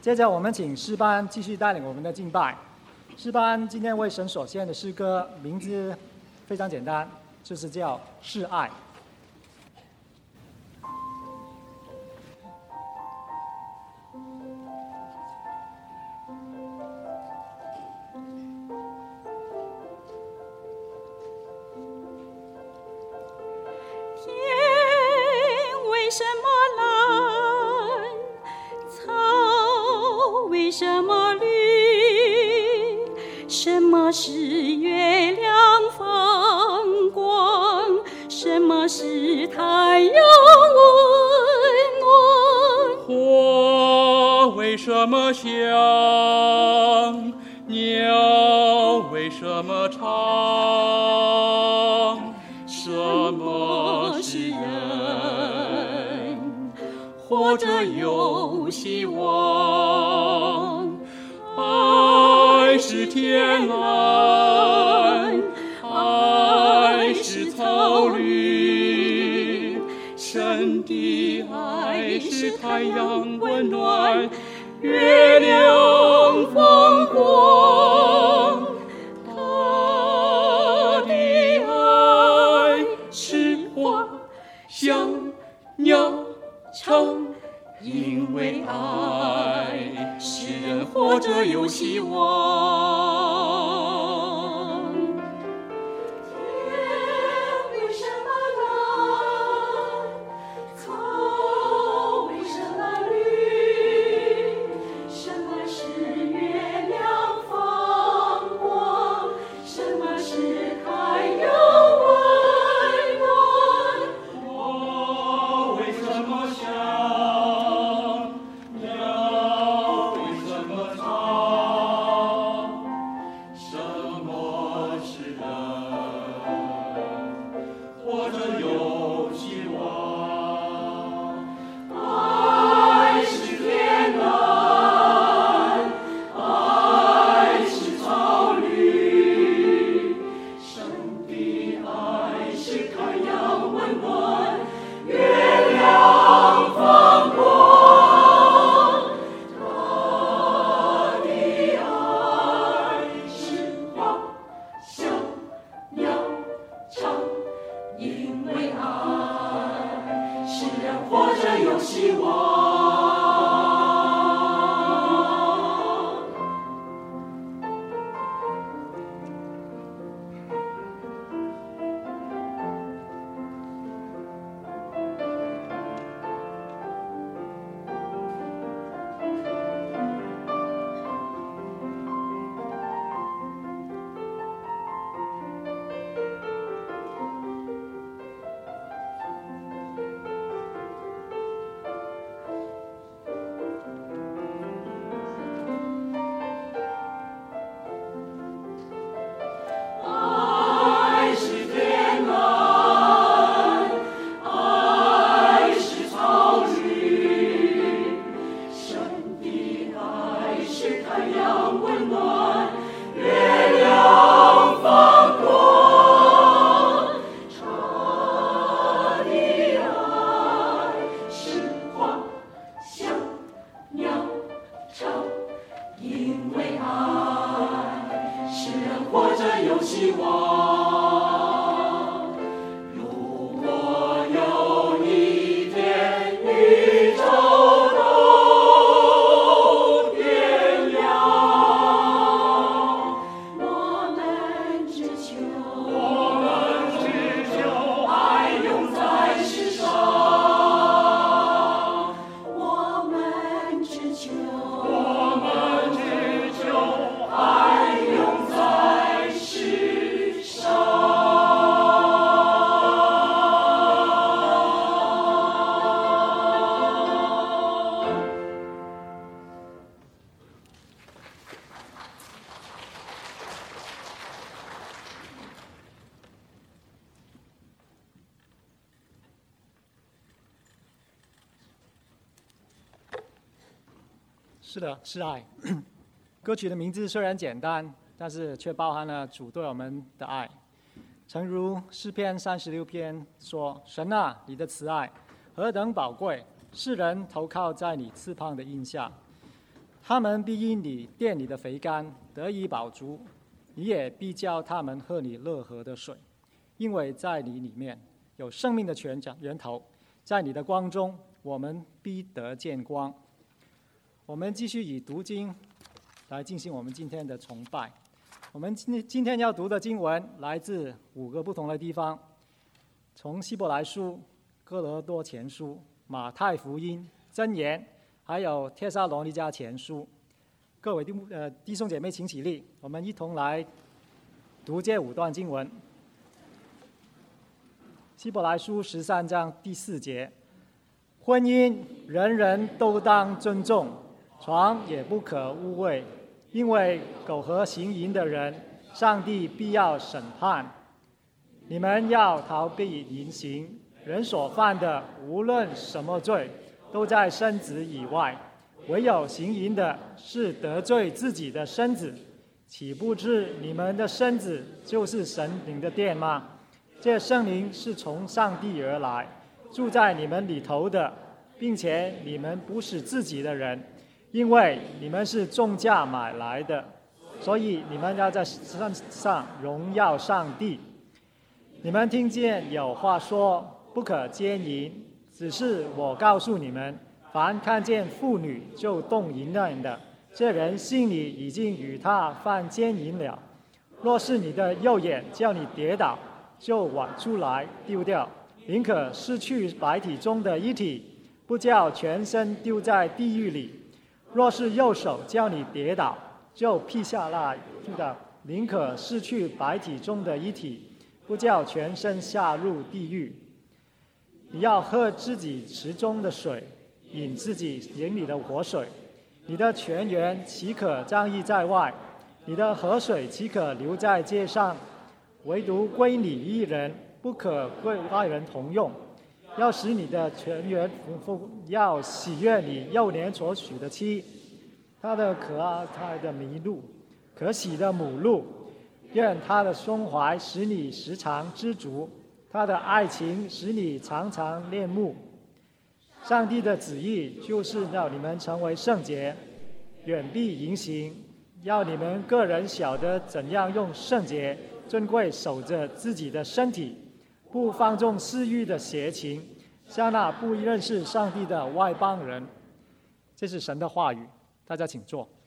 接着，我们请诗班继续带领我们的敬拜。诗班今天为神所献的诗歌名字非常简单，就是叫《是爱》。 什么绿？什么是月亮放光？什么是太阳温暖？ 花为什么香？鸟为什么唱？什么是人？活着有希望。爱是天蓝，爱是草绿，神的爱是太阳温暖，月亮放光。他的爱是花香鸟唱，因为爱使人活着有希望。 是的，是爱。歌曲的名字虽然简单，但是却包含了主对我们的爱。诚如诗篇36篇说：“神啊，你的慈爱何等宝贵！世人投靠在你翅膀的荫下。” 他们必因你殿里的肥甘得以饱足，你也必叫他们喝你乐河的水，因为在你里面有生命的源头，在你的光中，我们必得见光。我们继续以读经来进行我们今天的崇拜。我们今天要读的经文来自5个不同的地方，从希伯来书、哥罗多前书、马太福音、箴言，还有帖撒罗尼迦前书。各位弟兄姐妹请起立，我们一同来读这5段经文。希伯来书13章第4节，婚姻人人都当尊重，床也不可污秽，因为苟合行淫的人，上帝必要审判。你们要逃避淫行，人所犯的无论什么罪，都在身子以外，唯有行淫的是得罪自己的身子。岂不知你们的身子就是神灵的殿吗？这圣灵是从上帝而来，住在你们里头的，并且你们不是自己的人，因为你们是重价买来的，所以你们要在身上荣耀上帝。你们听见有话说，不可奸淫，只是我告诉你们，凡看见妇女就动淫念的，这人心里已经与他犯奸淫了。若是你的右眼叫你跌倒，就挖出来丢掉，宁可失去百体中的一体，不叫全身丢在地狱里。若是右手叫你跌倒，就劈下来丢掉，宁可失去百体中的一体，不叫全身下入地狱。你要喝自己池中的水，饮自己井里的活水。你的泉源岂可仗义在外？你的河水岂可留在街上？唯独归你一人，不可归外人同用。要使你的泉源丰富，要喜悦你幼年所娶的妻，他的可爱的麋鹿，可喜的母鹿。愿他的胸怀使你时常知足，他的爱情使你常常恋慕。上帝的旨意就是要你们成为圣洁，远避淫行，要你们个人晓得怎样用圣洁尊贵守着自己的身体，不放纵私欲的邪情，像那不认识上帝的外邦人。这是神的话语，大家请坐。